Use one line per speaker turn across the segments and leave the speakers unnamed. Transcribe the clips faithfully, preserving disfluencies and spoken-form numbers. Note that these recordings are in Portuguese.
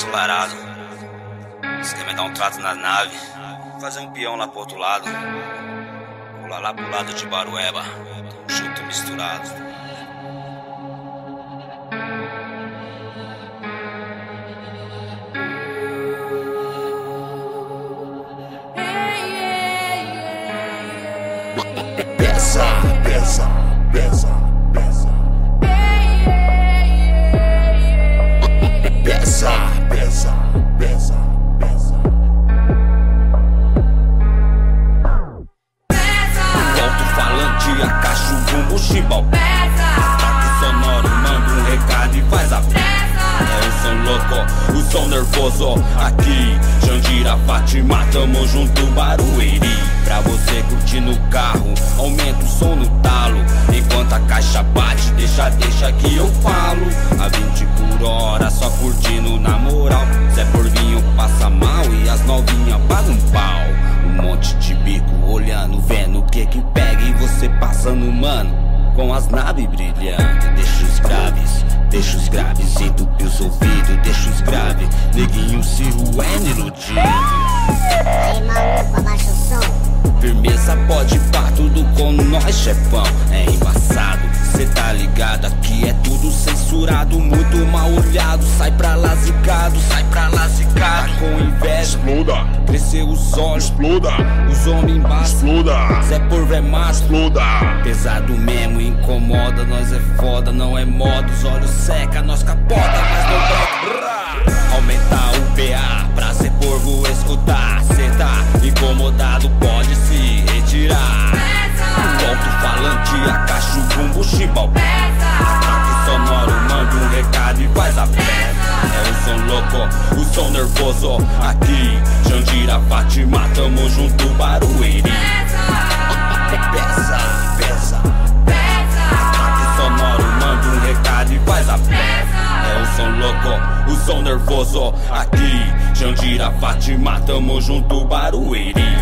parado. Você quer me dar um trato na nave? Fazer um peão lá pro outro lado. Pular lá pro lado de Barueba. Junto misturado.
Pesa, pesa, pesa, pesa. Pesa, pesa, pesa, pesa.
Alto-falante, a caixa, o bumbo, chimbal. Ataque sonoro, manda um recado e faz a festa. É o som louco, o som nervoso. Aqui, Jandira, Fátima, tamo junto, Barueri. Pra você curtir no carro, aumenta o som no talo. Enquanto a caixa bate, deixa, deixa que eu falo. A vinte por hora, só curtindo na moral. Zé Porvinho passa mal e as novinhas pagam um pau. Um monte de bico olhando, vendo o que que pega. E você passando, mano, com as naves brilhando. Deixa os graves, deixa os graves, entupir os ouvidos, deixa os graves. Neguinho se ruendo iludido.
Aí maluco, abaixa o som.
Firmeza pode pá, tudo com nós, chefão. É embaçado, cê tá ligado, aqui é tudo censurado. Muito mal olhado, sai pra lá zicado, sai pra lá zicado. Tá com inveja,
Exploda,
cresceu os olhos,
exploda,
os homens embaixo.
exploda,
Zé Porvo é macho,
exploda.
pesado mesmo, incomoda, nós é foda, não é moda. Os olhos seca, nós capota, mas não broca. Aumentar o P A pra Zé Porvo escutar. Cê tá incomodado, pode se retirar. Alto-falante, a caixa, o bumbo, chimbal. Ataque sonoro, manda um recado e faz a festa. É o som louco, o som nervoso. Aqui, Jandira, Fátima, tamo junto, Barueri. Pesa, pesa. Ataque sonoro, manda um recado e faz a festa. É o som louco, o som nervoso. Aqui, Jandira, Fátima, tamo junto, Barueri.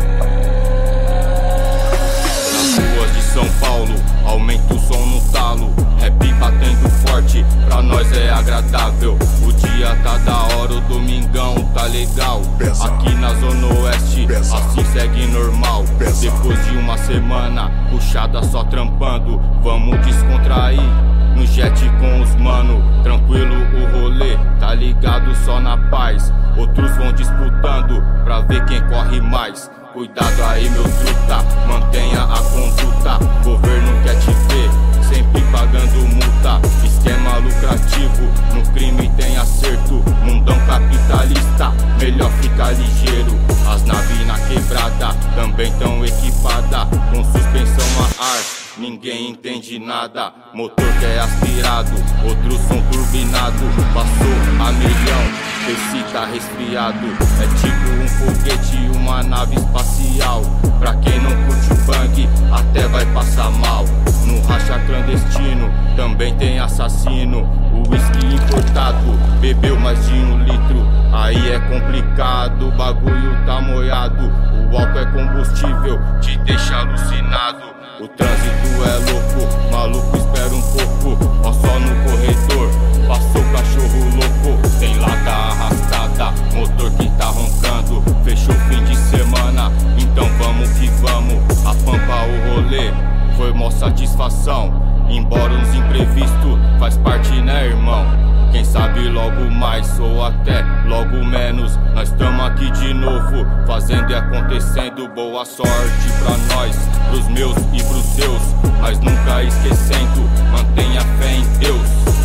Ruas de São Paulo, aumenta o som no talo. Rap batendo forte, pra nós é agradável. O dia tá da hora, o domingão tá legal.
Pesa.
Aqui na Zona Oeste,
Pesa.
assim segue normal.
Pesa.
Depois de uma semana, puxada só trampando. Vamos descontrair, no jet com os mano. Tranquilo o rolê, tá ligado só na paz. Outros vão disputando, pra ver quem corre mais. Cuidado aí meu truta, mantenha a conduta. Governo quer te ver, sempre pagando multa. Esquema lucrativo, no crime tem acerto. Mundão capitalista, melhor ficar ligeiro. As naves na quebrada, também tão equipada. Com suspensão a ar, ninguém entende nada. Motor que é aspirado, outro som turbinado. Passou a milhão, esse tá resfriado. É tipo um foguete, uma nave espacial. Pra quem não curte o bang, até vai passar mal. No racha clandestino, também tem assassino. O whisky importado, bebeu mais de um litro. Aí é complicado, o bagulho tá moiado. O álcool é combustível, te deixa alucinado. O trânsito é louco, maluco espera um pouco. Ó só no corredor, passou cachorro louco. Tem lata arrastada, motor que tá roncando. Fechou fim de semana, então vamos que vamos. A pampa o rolê, foi mó satisfação. Embora uns imprevistos, faz parte né irmão. Quem sabe logo mais ou até logo menos. Nós tamo aqui de novo, fazendo e acontecendo. Boa sorte pra nós, pros meus e pros seus. Mas nunca esquecendo, mantenha fé em Deus.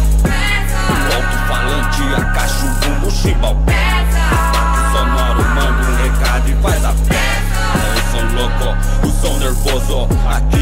O alto-falante, a caixa, o bumbo, chimbal. Ataque sonoro, manda um recado e faz a festa. É o som louco, o som nervoso. Aqui